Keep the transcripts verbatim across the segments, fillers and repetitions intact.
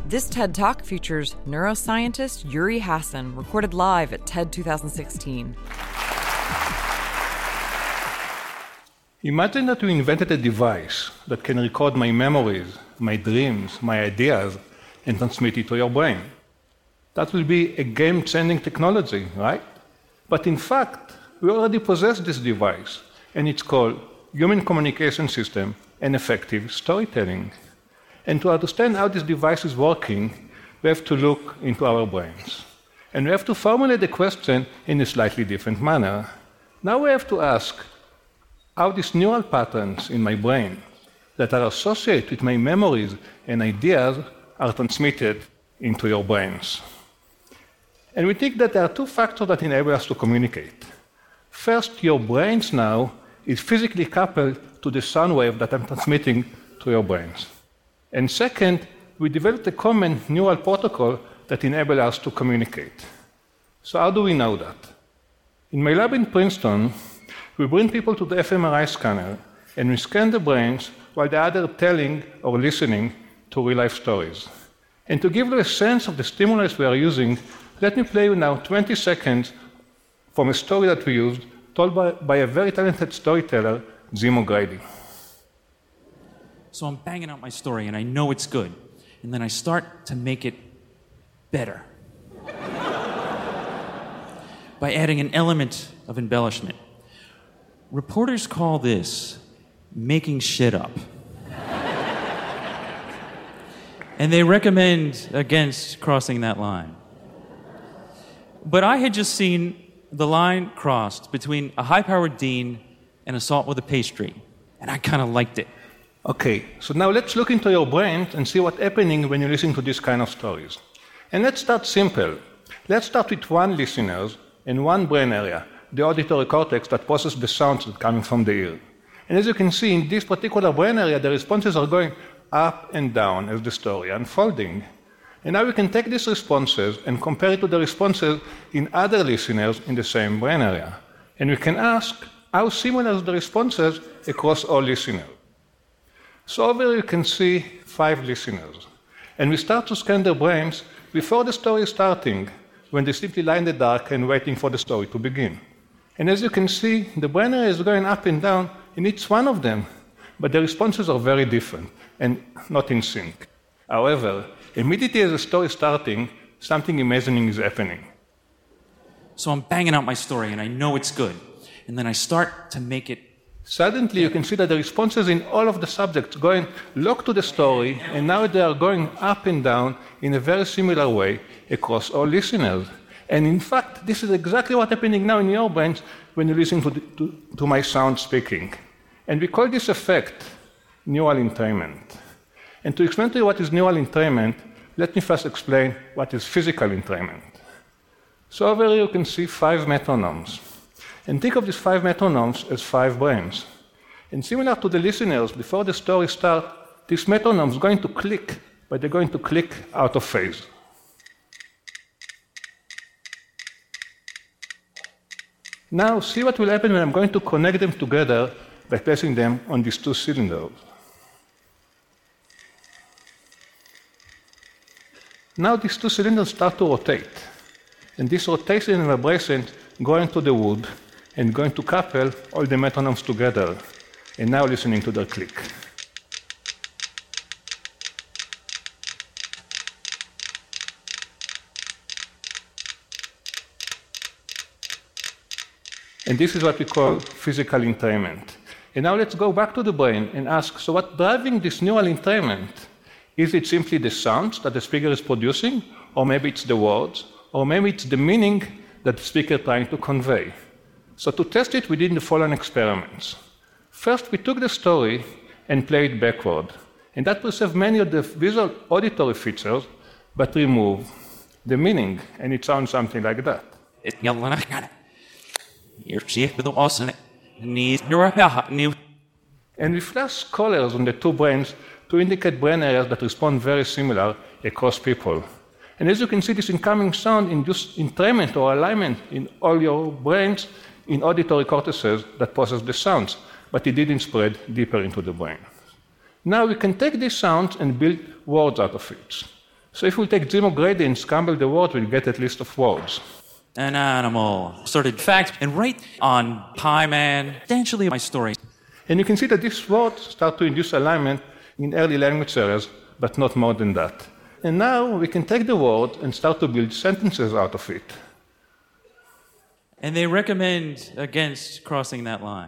This TED Talk features neuroscientist Uri Hasson, recorded live at TED twenty sixteen. Imagine that we invented a device that can record my memories, my dreams, my ideas, and transmit it to your brain. That will be a game-changing technology, right? But in fact, we already possess this device, and it's called Human Communication System and Effective Storytelling. And to understand how this device is working, we have to look into our brains. And we have to formulate the question in a slightly different manner. Now we have to ask how these neural patterns in my brain that are associated with my memories and ideas are transmitted into your brains. And we think that there are two factors that enable us to communicate. First, your brains now is physically coupled to the sound wave that I'm transmitting to your brains. And second, we developed a common neural protocol that enables us to communicate. So how do we know that? In my lab in Princeton, we bring people to the fMRI scanner, and we scan the brains while they're either telling or listening to real-life stories. And to give you a sense of the stimulus we are using, let me play you now twenty seconds from a story that we used, told by, by a very talented storyteller, Jim O'Grady. So I'm banging out my story, and I know it's good. And then I start to make it better by adding an element of embellishment. Reporters call this making shit up. And they recommend against crossing that line. But I had just seen the line crossed between a high-powered dean and assault with a pastry, and I kind of liked it. Okay, so now let's look into your brain and see what's happening when you listen to this kind of stories. And let's start simple. Let's start with one listener and one brain area, the auditory cortex that processes the sounds that are coming from the ear. And as you can see, in this particular brain area, the responses are going up and down as the story unfolding. And now we can take these responses and compare it to the responses in other listeners in the same brain area. And we can ask how similar are the responses across all listeners. So over here you can see five listeners. And we start to scan their brains before the story is starting, when they simply lie in the dark and waiting for the story to begin. And as you can see, the brain area is going up and down in each one of them, but the responses are very different and not in sync. However, immediately as the story is starting, something amazing is happening. So I'm banging out my story, and I know it's good. And then I start to make it. Suddenly, you can see that the responses in all of the subjects going locked to the story, and now they are going up and down in a very similar way across all listeners. And in fact, this is exactly what's happening now in your brains when you listen to, the, to, to my sound speaking. And we call this effect neural entrainment. And to explain to you what is neural entrainment, let me first explain what is physical entrainment. So over here you can see five metronomes. And think of these five metronomes as five brains. And similar to the listeners, before the story starts, these metronomes are going to click, but they're going to click out of phase. Now, see what will happen when I'm going to connect them together by placing them on these two cylinders. Now these two cylinders start to rotate. And this rotation and vibration go into the wood and going to couple all the metronomes together. And now listening to their click. And this is what we call physical entrainment. And now let's go back to the brain and ask, so what's driving this neural entrainment? Is it simply the sounds that the speaker is producing? Or maybe it's the words? Or maybe it's the meaning that the speaker is trying to convey? So to test it, we did the following experiments. First, we took the story and played it backward. And that preserved many of the visual auditory features, but removed the meaning. And it sounds something like that. And we flash colors on the two brains to indicate brain areas that respond very similar across people. And as you can see, this incoming sound induces entrainment or alignment in all your brains in auditory cortices that process the sounds, but it didn't spread deeper into the brain. Now we can take these sounds and build words out of it. So if we take Zemo Grady and scramble the word, we'll get a list of words. An animal, assorted facts, and right on Pie Man, potentially my story. And you can see that these words start to induce alignment in early language areas, but not more than that. And now we can take the word and start to build sentences out of it. And they recommend against crossing that line.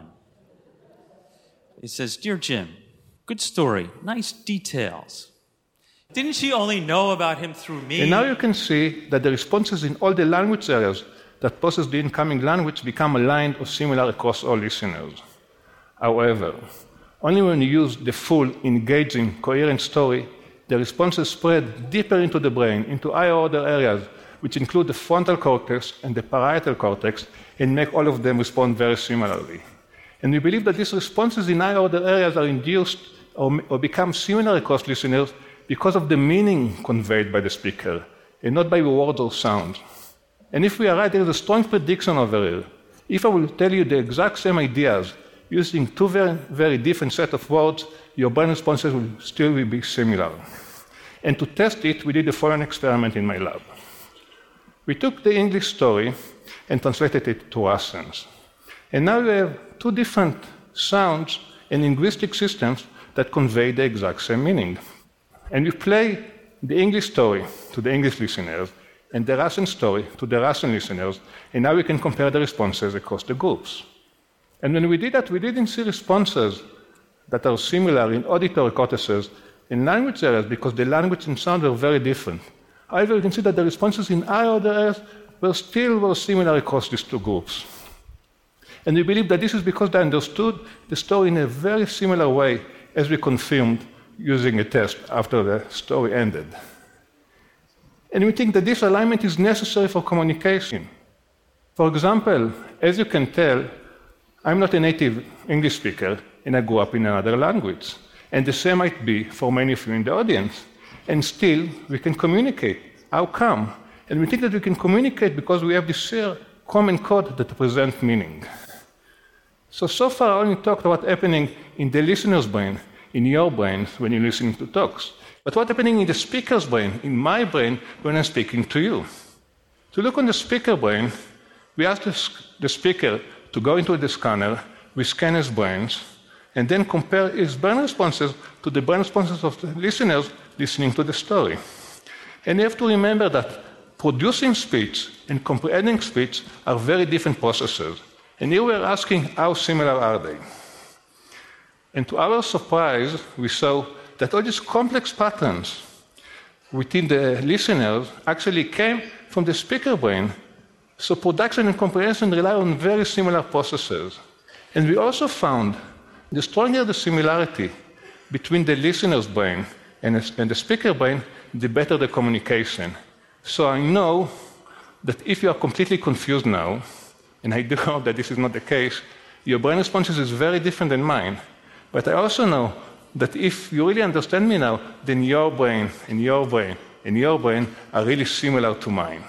It says, Dear Jim, good story, nice details. Didn't she only know about him through me? And now you can see that the responses in all the language areas that process the incoming language become aligned or similar across all listeners. However, only when you use the full, engaging, coherent story, the responses spread deeper into the brain, into higher order areas, which include the frontal cortex and the parietal cortex, and make all of them respond very similarly. And we believe that these responses in higher order areas are induced or, or become similar across listeners because of the meaning conveyed by the speaker, and not by words or sounds. And if we are right, there is a strong prediction over here. If I will tell you the exact same ideas using two very, very different sets of words, your brain responses will still be similar. And to test it, we did the following experiment in my lab. We took the English story and translated it to Russians. And now we have two different sounds and linguistic systems that convey the exact same meaning. And we play the English story to the English listeners and the Russian story to the Russian listeners, and now we can compare the responses across the groups. And when we did that, we didn't see responses that are similar in auditory cortices in language areas because the language and sound were very different. However, you can see that the responses in other areas were still were similar across these two groups. And we believe that this is because they understood the story in a very similar way as we confirmed using a test after the story ended. And we think that this alignment is necessary for communication. For example, as you can tell, I'm not a native English speaker, and I grew up in another language. And the same might be for many of you in the audience. And still, we can communicate. How come? And we think that we can communicate because we have this shared common code that represents meaning. So, so far I only talked about what's happening in the listener's brain, in your brain when you're listening to talks. But what's happening in the speaker's brain, in my brain, when I'm speaking to you? To look on the speaker brain, we ask the, the speaker to go into the scanner, we scan his brains, and then compare his brain responses to the brain responses of the listeners listening to the story. And you have to remember that producing speech and comprehending speech are very different processes. And here we're asking, how similar are they? And to our surprise, we saw that all these complex patterns within the listeners actually came from the speaker brain. So production and comprehension rely on very similar processes. And we also found the stronger the similarity between the listener's brain and the speaker brain, the better the communication. So I know that if you are completely confused now, and I do hope that this is not the case, your brain responses is very different than mine. But I also know that if you really understand me now, then your brain and your brain and your brain are really similar to mine.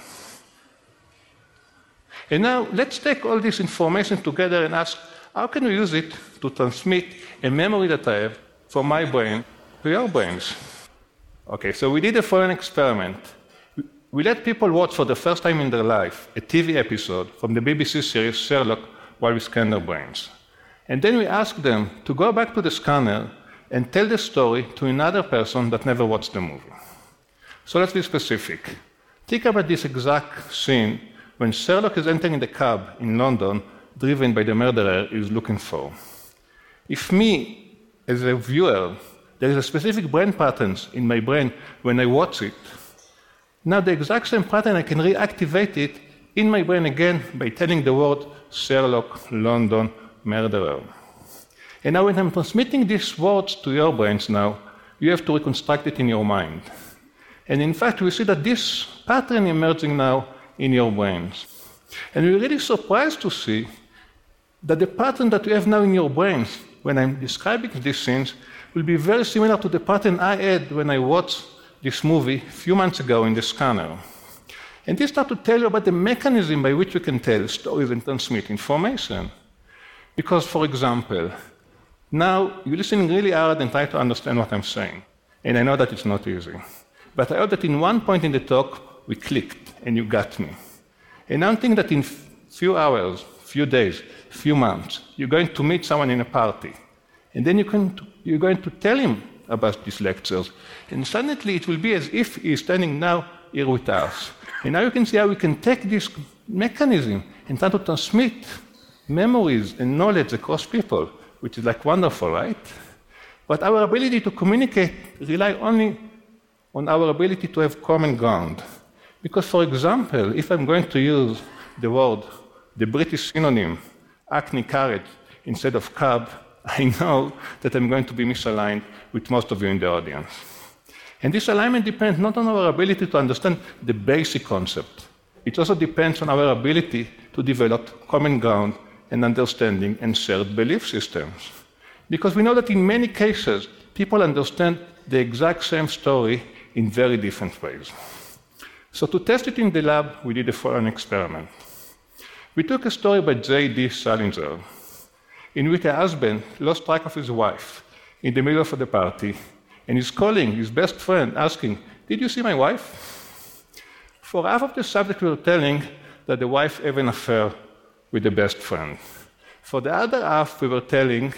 And now let's take all this information together and ask, how can we use it to transmit a memory that I have from my brain to your brains? Okay, so we did a following experiment. We let people watch for the first time in their life a T V episode from the B B C series Sherlock while we scan their brains. And then we asked them to go back to the scanner and tell the story to another person that never watched the movie. So let's be specific. Think about this exact scene when Sherlock is entering the cab in London, driven by the murderer he is looking for. If me, as a viewer, there is a specific brain patterns in my brain when I watch it, now the exact same pattern I can reactivate it in my brain again by telling the word Sherlock, London, murderer. And now when I'm transmitting these words to your brains now, you have to reconstruct it in your mind. And in fact, we see that this pattern emerging now in your brains. And we're really surprised to see that the pattern that you have now in your brains when I'm describing these scenes will be very similar to the pattern I had when I watched this movie a few months ago in the scanner. And this starts to tell you about the mechanism by which we can tell stories and transmit information. Because, for example, now you're listening really hard and try to understand what I'm saying. And I know that it's not easy. But I hope that in one point in the talk, we clicked and you got me. And I think that in few hours, few days, few months, you're going to meet someone in a party. And then you can, you're going to tell him about these lectures. And suddenly it will be as if he's standing now here with us. And now you can see how we can take this mechanism and try to transmit memories and knowledge across people, which is like wonderful, right? But our ability to communicate rely only on our ability to have common ground. Because, for example, if I'm going to use the word, the British synonym, acne carrot, instead of carb, I know that I'm going to be misaligned with most of you in the audience. And this alignment depends not on our ability to understand the basic concept. It also depends on our ability to develop common ground and understanding and shared belief systems. Because we know that in many cases, people understand the exact same story in very different ways. So to test it in the lab, we did the following experiment. We took a story by J D Salinger, in which a husband lost track of his wife in the middle of the party, and he's calling his best friend, asking, "Did you see my wife?" For half of the subject, we were telling that the wife had an affair with the best friend. For the other half, we were telling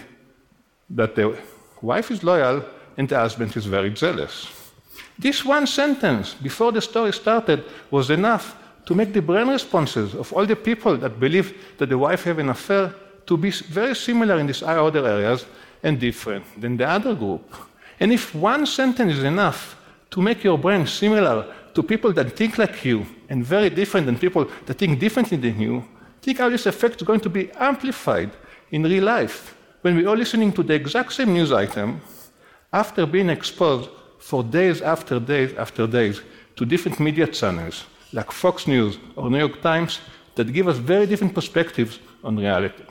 that the wife is loyal and the husband is very jealous. This one sentence before the story started was enough to make the brain responses of all the people that believe that the wife had an affair to be very similar in these other areas and different than the other group. And if one sentence is enough to make your brain similar to people that think like you and very different than people that think differently than you, think how this effect is going to be amplified in real life when we are listening to the exact same news item after being exposed for days after days after days to different media channels like Fox News or New York Times that give us very different perspectives on reality.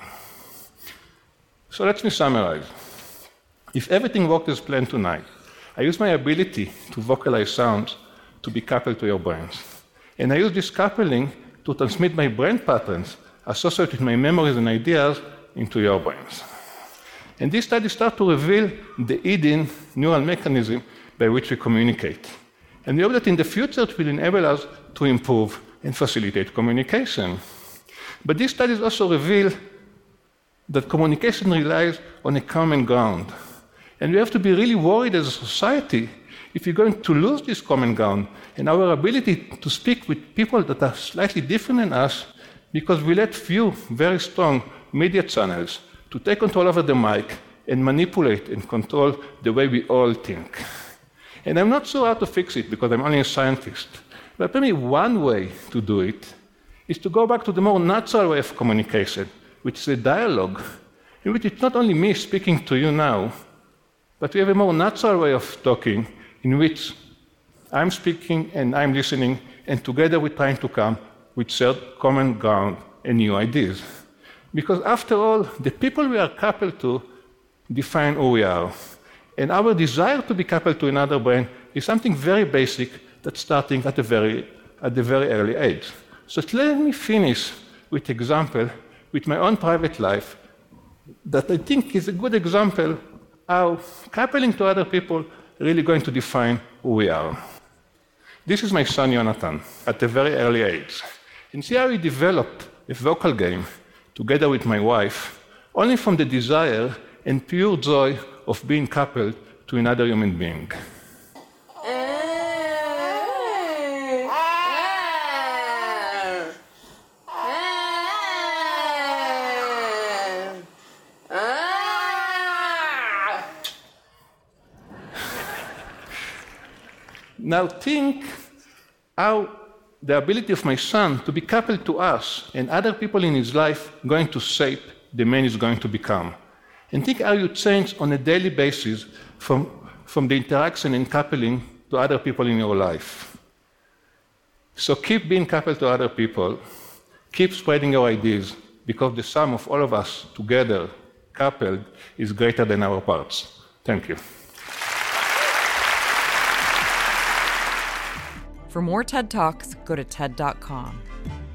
So let me summarize. If everything worked as planned tonight, I use my ability to vocalize sounds to be coupled to your brains. And I use this coupling to transmit my brain patterns associated with my memories and ideas into your brains. And these studies start to reveal the hidden neural mechanism by which we communicate. And we hope that in the future it will enable us to improve and facilitate communication. But these studies also reveal that communication relies on a common ground. And we have to be really worried as a society if we're going to lose this common ground and our ability to speak with people that are slightly different than us because we let few very strong media channels to take control over the mic and manipulate and control the way we all think. And I'm not sure how to fix it because I'm only a scientist. But maybe one way to do it is to go back to the more natural way of communication, which is a dialogue, in which it's not only me speaking to you now, but we have a more natural way of talking in which I'm speaking and I'm listening, and together we're trying to come with shared common ground and new ideas. Because after all, the people we are coupled to define who we are. And our desire to be coupled to another brain is something very basic that's starting at a very, at a very early age. So let me finish with an example with my own private life that I think is a good example how coupling to other people really going to define who we are. This is my son Jonathan at a very early age. And see how he developed a vocal game together with my wife, only from the desire and pure joy of being coupled to another human being. Now think how the ability of my son to be coupled to us and other people in his life going to shape the man he's going to become. And think how you change on a daily basis from, from the interaction and coupling to other people in your life. So keep being coupled to other people, keep spreading your ideas, because the sum of all of us together, coupled, is greater than our parts. Thank you. For more TED Talks, go to TED dot com.